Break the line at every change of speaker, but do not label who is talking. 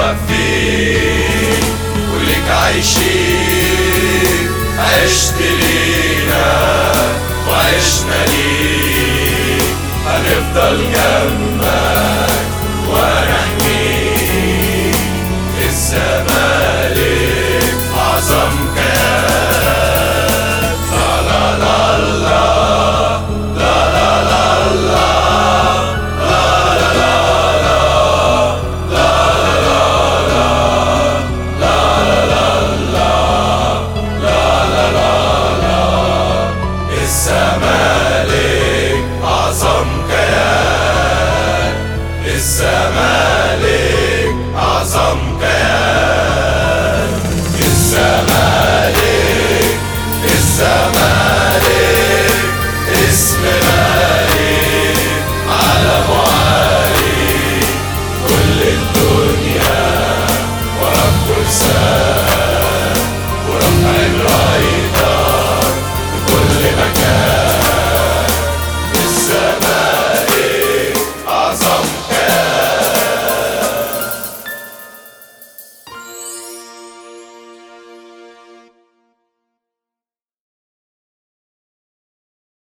واقفين ولك عايشين، عشت لينا وعشنا ليك، هنفضل جنبك ونحميك. الزمالك أعظم كيان. لا لا لا لا لا لا لا لا الزمالك أعظم كيان. الزمالك